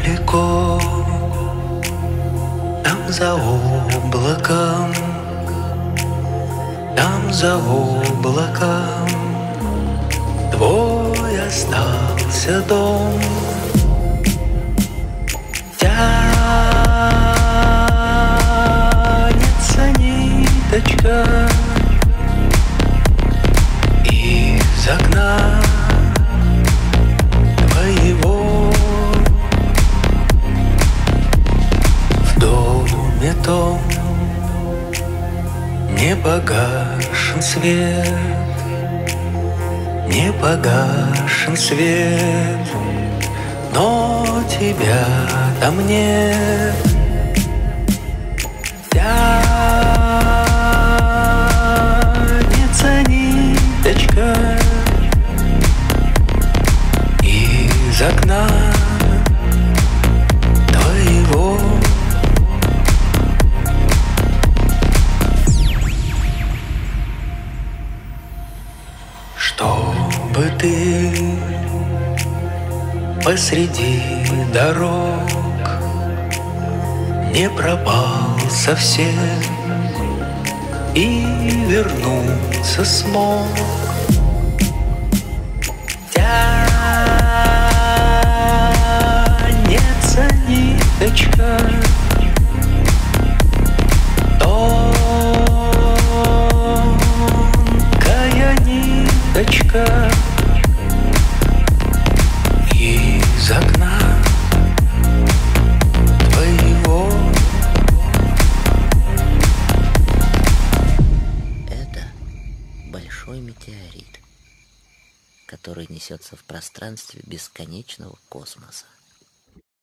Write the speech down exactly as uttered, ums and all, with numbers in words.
далеко, там за облаком, там за облаком твой остался дом. Тянется ниточка из окна твоего. В доме том не погашен свет, не погашен свет, но тебя там нет. Тянется ниточка из окна твоего. Чтобы ты посреди дорог не пропал совсем и вернуться смог. Тянется ниточка тонкая ниточка из окна твоего. Это большой метеорит, который несется в пространстве бесконечного космоса.